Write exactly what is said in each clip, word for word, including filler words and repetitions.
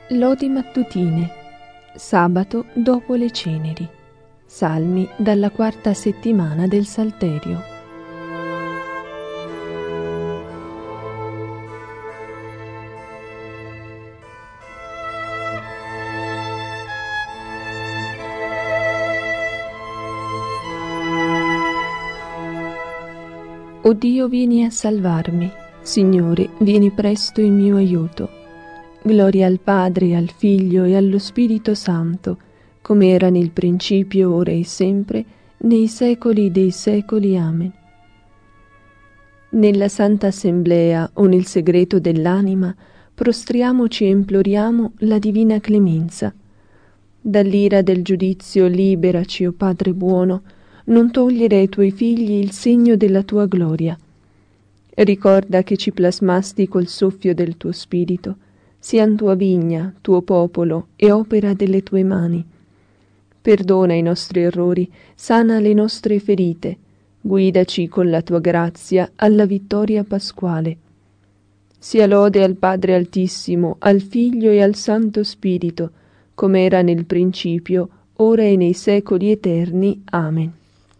Lodi mattutine, sabato dopo le ceneri, salmi dalla quarta settimana del Salterio. O Dio, vieni a salvarmi, Signore, vieni presto in mio aiuto. Gloria al Padre, al Figlio e allo Spirito Santo, come era nel principio, ora e sempre, nei secoli dei secoli. Amen. Nella Santa Assemblea o nel segreto dell'anima, prostriamoci e imploriamo la divina clemenza. Dall'ira del giudizio liberaci, o Padre buono, non togliere ai tuoi figli il segno della tua gloria. Ricorda che ci plasmasti col soffio del tuo Spirito, sian tua vigna, tuo popolo e opera delle tue mani. Perdona i nostri errori, sana le nostre ferite, guidaci con la tua grazia alla vittoria pasquale. Sia lode al Padre Altissimo, al Figlio e al Santo Spirito, come era nel principio, ora e nei secoli eterni. Amen.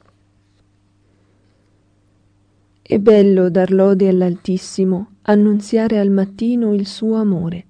È bello dar lode all'Altissimo, annunziare al mattino il suo amore.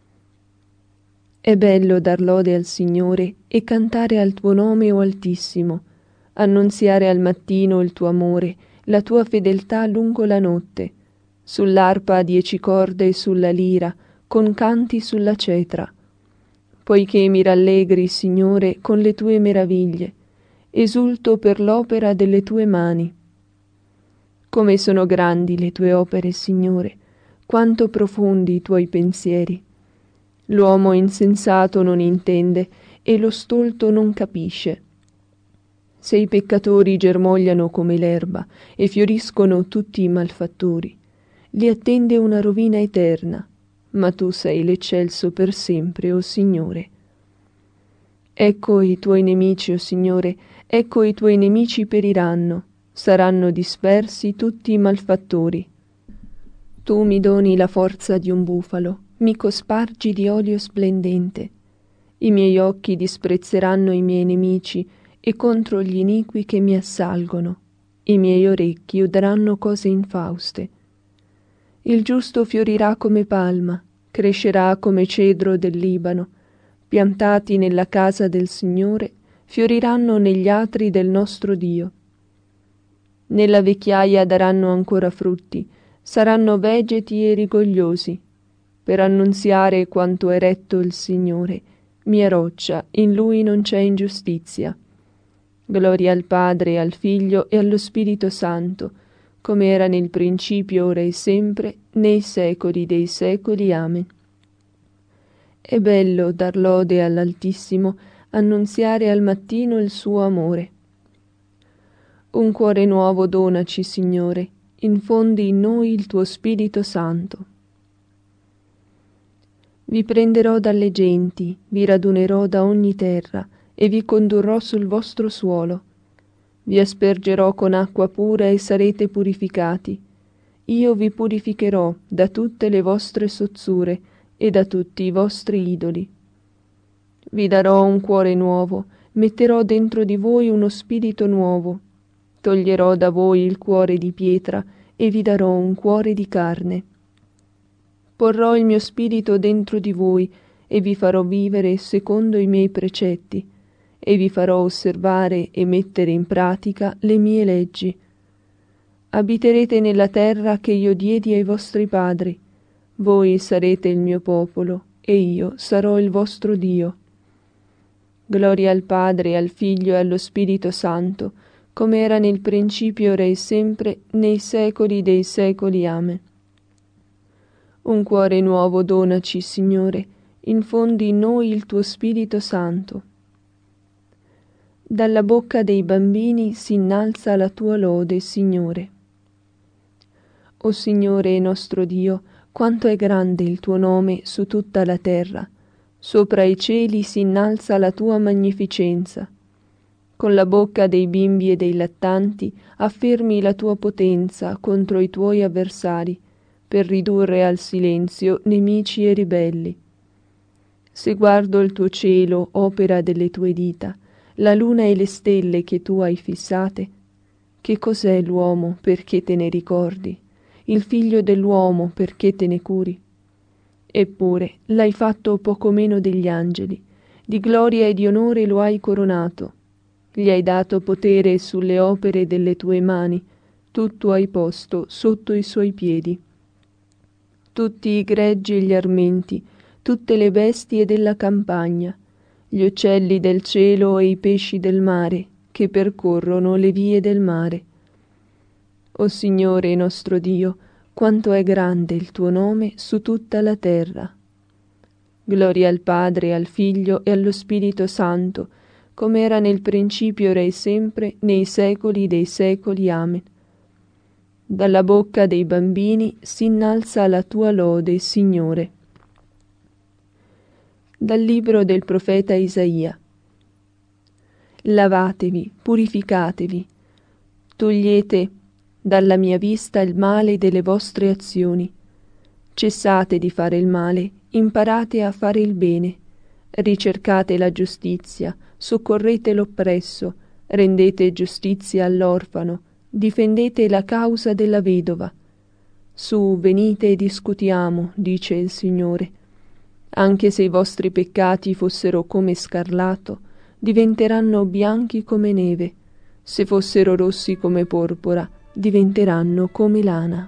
È bello dar lode al Signore e cantare al tuo nome, o Altissimo, annunziare al mattino il tuo amore, la tua fedeltà lungo la notte, sull'arpa a dieci corde e sulla lira, con canti sulla cetra. Poiché mi rallegri, Signore, con le tue meraviglie, esulto per l'opera delle tue mani. Come sono grandi le tue opere, Signore, quanto profondi i tuoi pensieri. L'uomo insensato non intende e lo stolto non capisce. Se i peccatori germogliano come l'erba e fioriscono tutti i malfattori, li attende una rovina eterna, ma tu sei l'eccelso per sempre, o Signore. Ecco i tuoi nemici, o Signore, ecco i tuoi nemici periranno, saranno dispersi tutti i malfattori. Tu mi doni la forza di un bufalo, mi cospargi di olio splendente. I miei occhi disprezzeranno i miei nemici e contro gli iniqui che mi assalgono. I miei orecchi udranno cose infauste. Il giusto fiorirà come palma, crescerà come cedro del Libano. Piantati nella casa del Signore, fioriranno negli atri del nostro Dio. Nella vecchiaia daranno ancora frutti, saranno vegeti e rigogliosi, per annunziare quanto è retto il Signore, mia roccia, in Lui non c'è ingiustizia. Gloria al Padre, al Figlio e allo Spirito Santo, come era nel principio, ora e sempre, nei secoli dei secoli. Amen. È bello dar lode all'Altissimo, annunziare al mattino il suo amore. Un cuore nuovo donaci, Signore, infondi in noi il tuo Spirito Santo. Vi prenderò dalle genti, vi radunerò da ogni terra e vi condurrò sul vostro suolo. Vi aspergerò con acqua pura e sarete purificati. Io vi purificherò da tutte le vostre sozzure e da tutti i vostri idoli. Vi darò un cuore nuovo, metterò dentro di voi uno spirito nuovo. Toglierò da voi il cuore di pietra e vi darò un cuore di carne. Porrò il mio spirito dentro di voi e vi farò vivere secondo i miei precetti e vi farò osservare e mettere in pratica le mie leggi. Abiterete nella terra che io diedi ai vostri padri. Voi sarete il mio popolo e io sarò il vostro Dio. Gloria al Padre, al Figlio e allo Spirito Santo, come era nel principio, ora e sempre, nei secoli dei secoli. Amen. Un cuore nuovo donaci, Signore, infondi in noi il tuo Spirito Santo. Dalla bocca dei bambini si innalza la tua lode, Signore. O Signore nostro Dio, quanto è grande il tuo nome su tutta la terra, sopra i cieli si innalza la tua magnificenza. Con la bocca dei bimbi e dei lattanti affermi la tua potenza contro i tuoi avversari, per ridurre al silenzio nemici e ribelli. Se guardo il tuo cielo, opera delle tue dita, la luna e le stelle che tu hai fissate, che cos'è l'uomo perché te ne ricordi, il figlio dell'uomo perché te ne curi? Eppure l'hai fatto poco meno degli angeli, di gloria e di onore lo hai coronato, gli hai dato potere sulle opere delle tue mani, tutto hai posto sotto i suoi piedi. Tutti i greggi e gli armenti, tutte le bestie della campagna, gli uccelli del cielo e i pesci del mare, che percorrono le vie del mare. O Signore nostro Dio, quanto è grande il tuo nome su tutta la terra. Gloria al Padre, al Figlio e allo Spirito Santo, come era nel principio, ora e sempre, nei secoli dei secoli. Amen. Dalla bocca dei bambini si innalza la tua lode, Signore. Dal libro del profeta Isaia. Lavatevi, purificatevi, togliete dalla mia vista il male delle vostre azioni. Cessate di fare il male, imparate a fare il bene. Ricercate la giustizia, soccorrete l'oppresso, rendete giustizia all'orfano, difendete la causa della vedova. Su, venite e discutiamo, dice il Signore. Anche se i vostri peccati fossero come scarlatto, diventeranno bianchi come neve. Se fossero rossi come porpora, diventeranno come lana.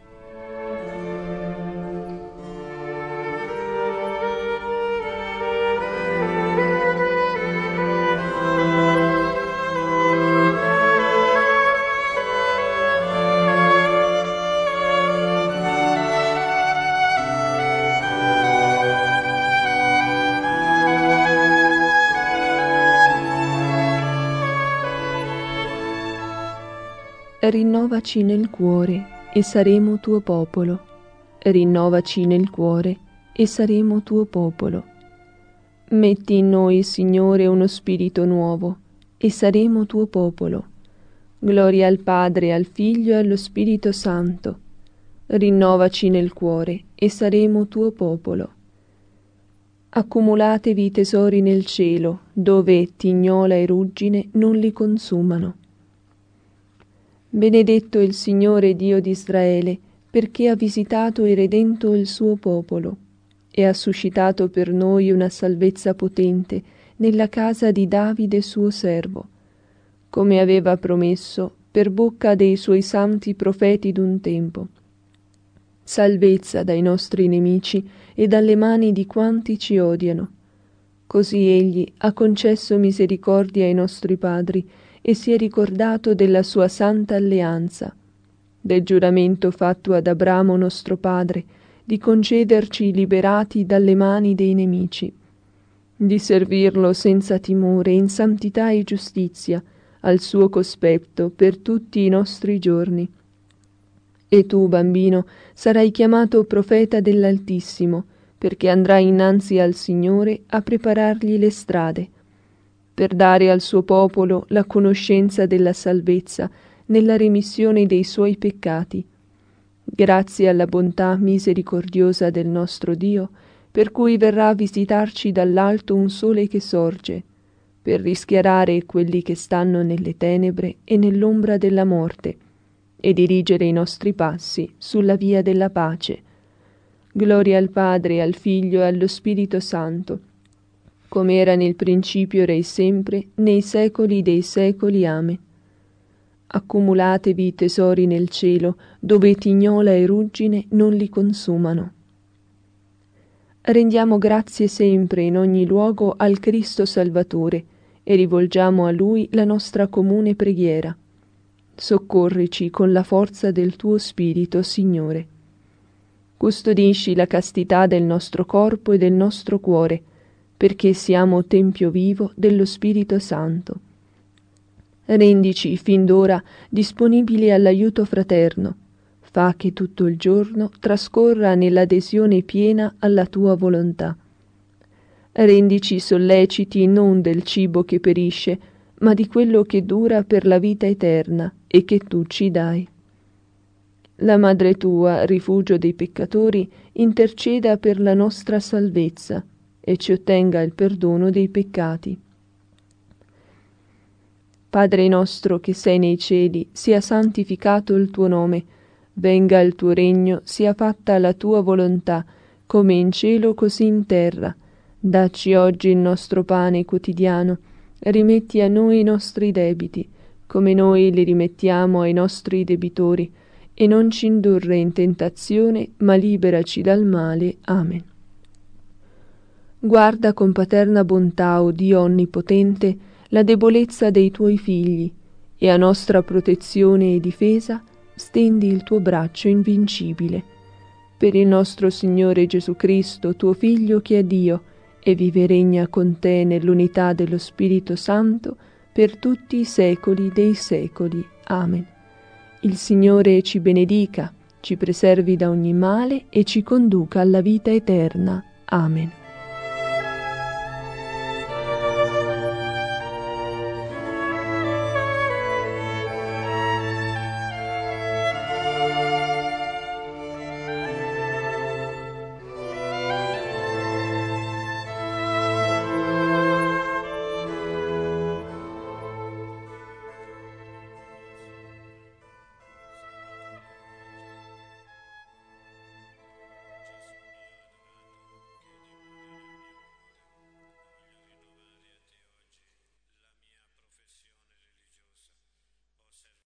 Rinnovaci nel cuore e saremo tuo popolo. Rinnovaci nel cuore e saremo tuo popolo. Metti in noi, Signore, uno spirito nuovo e saremo tuo popolo. Gloria al Padre, al Figlio e allo Spirito Santo. Rinnovaci nel cuore e saremo tuo popolo. Accumulatevi tesori nel cielo, dove tignola e ruggine non li consumano. Benedetto il Signore Dio di Israele, perché ha visitato e redento il suo popolo e ha suscitato per noi una salvezza potente nella casa di Davide suo servo, come aveva promesso per bocca dei suoi santi profeti d'un tempo. Salvezza dai nostri nemici e dalle mani di quanti ci odiano. Così egli ha concesso misericordia ai nostri padri e si è ricordato della sua santa alleanza, del giuramento fatto ad Abramo nostro padre, di concederci liberati dalle mani dei nemici, di servirlo senza timore in santità e giustizia al suo cospetto per tutti i nostri giorni. E tu, bambino, sarai chiamato profeta dell'Altissimo, perché andrai innanzi al Signore a preparargli le strade, per dare al suo popolo la conoscenza della salvezza nella remissione dei suoi peccati, grazie alla bontà misericordiosa del nostro Dio, per cui verrà a visitarci dall'alto un sole che sorge, per rischiarare quelli che stanno nelle tenebre e nell'ombra della morte, e dirigere i nostri passi sulla via della pace. Gloria al Padre, al Figlio e allo Spirito Santo, come era nel principio, ora e sempre, nei secoli dei secoli. Amen. Accumulatevi tesori nel cielo, dove tignola e ruggine non li consumano. Rendiamo grazie sempre in ogni luogo al Cristo Salvatore e rivolgiamo a Lui la nostra comune preghiera. Soccorrici con la forza del tuo Spirito, Signore. Custodisci la castità del nostro corpo e del nostro cuore, perché siamo tempio vivo dello Spirito Santo. Rendici fin d'ora disponibili all'aiuto fraterno. Fa che tutto il giorno trascorra nell'adesione piena alla tua volontà. Rendici solleciti non del cibo che perisce, ma di quello che dura per la vita eterna e che tu ci dai. La Madre tua, rifugio dei peccatori, interceda per la nostra salvezza, e ci ottenga il perdono dei peccati. Padre nostro che sei nei cieli, sia santificato il tuo nome, venga il tuo regno, sia fatta la tua volontà, come in cielo così in terra. Dacci oggi il nostro pane quotidiano, rimetti a noi i nostri debiti, come noi li rimettiamo ai nostri debitori, e non ci indurre in tentazione, ma liberaci dal male. Amen. Guarda con paterna bontà, o Dio onnipotente, la debolezza dei tuoi figli, e a nostra protezione e difesa stendi il tuo braccio invincibile. Per il nostro Signore Gesù Cristo, tuo Figlio, che è Dio, e vive e regna con te nell'unità dello Spirito Santo, per tutti i secoli dei secoli. Amen. Il Signore ci benedica, ci preservi da ogni male e ci conduca alla vita eterna. Amen.